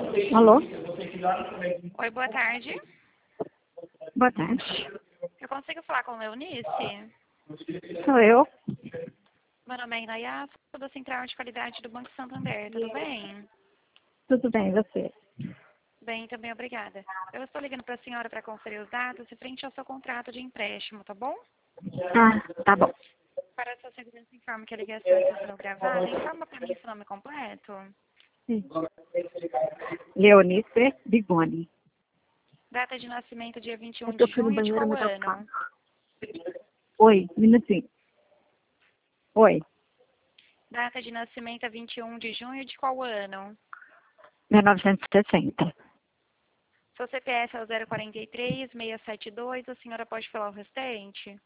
Alô? Oi, boa tarde. Boa tarde. Eu consigo falar com o Leonice? Sou eu. Meu nome é Inayá, sou da Central de Qualidade do Banco Santander, tudo bem? Tudo bem, e você? Bem, também obrigada. Eu estou ligando para a senhora para conferir os dados frente ao seu contrato de empréstimo, tá bom? Ah, tá bom. Para a sua segurança, informe que a ligação está sendo gravada. Informa para mim seu nome completo. Sim. Leonice Bigoni. Data de nascimento, dia 21 É que eu de fui no junho, de banheiro, qual mas tá ocupado. ano? Oi, minutinho. Oi, Data de nascimento, 21 de junho, de qual ano? 1960. Seu CPF é o 043-672, a senhora pode falar o restante?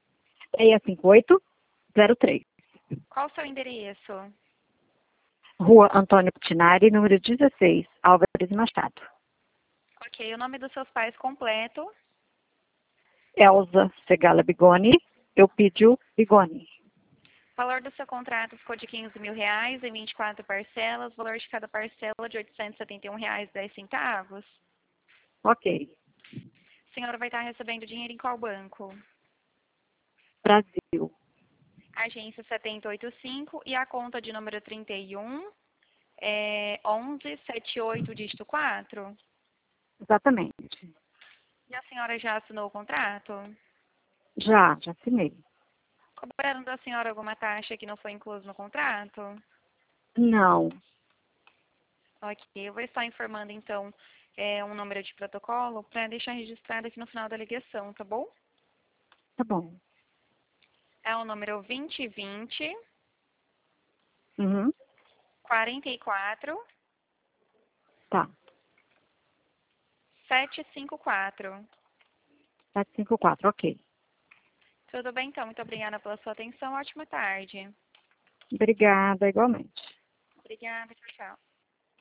65803. Qual o seu endereço? Rua Antônio Putinari, número 16, Álvares Machado. Ok, o nome dos seus pais completo. Elza Segala Bigoni, Eupídio Bigoni. O valor do seu contrato ficou de R$ 15.000 em 24 parcelas. O valor de cada parcela de R$ 871,10. Ok. A senhora vai estar recebendo dinheiro em qual banco? Brasil. Agência 7085 e a conta de número 31 é 1178 dígito 4. Exatamente. E a senhora já assinou o contrato? Já assinei. Cobraram da senhora alguma taxa que não foi incluso no contrato? Não. Ok, eu vou estar informando então um número de protocolo para deixar registrado aqui no final da ligação, tá bom? Tá bom. É o número 2020 Uhum. 44 Tá. 754. 754, ok. Tudo bem então, muito obrigada pela sua atenção, ótima tarde. Obrigada, igualmente. Obrigada, tchau, tchau.